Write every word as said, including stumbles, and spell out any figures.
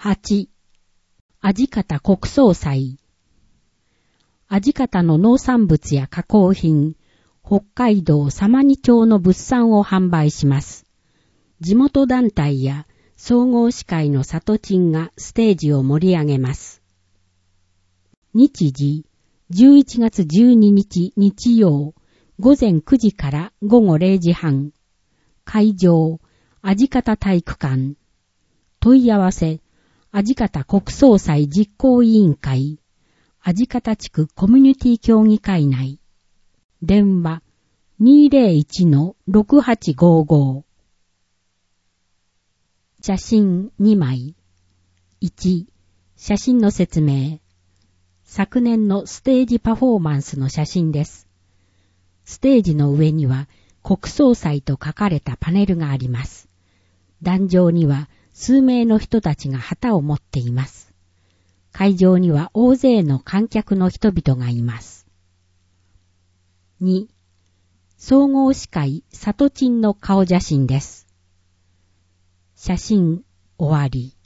はち、味方国葬祭。味方の農産物や加工品、北海道様似町の物産を販売します。地元団体や総合司会の里鎮がステージを盛り上げます。日時、じゅういちがつじゅうににち日曜、ごぜんくじからごごれいじはん。会場、味方体育館。問い合わせ、味方国葬祭実行委員会、味方地区コミュニティ協議会内。電話、にーぜろいちのろくはちごーごー。写真にまい。いち、写真の説明。昨年のステージパフォーマンスの写真です。ステージの上には国葬祭と書かれたパネルがあります。壇上には数名の人たちが旗を持っています。会場には大勢の観客の人々がいます。に、総合司会里鎮の顔写真です。写真終わり。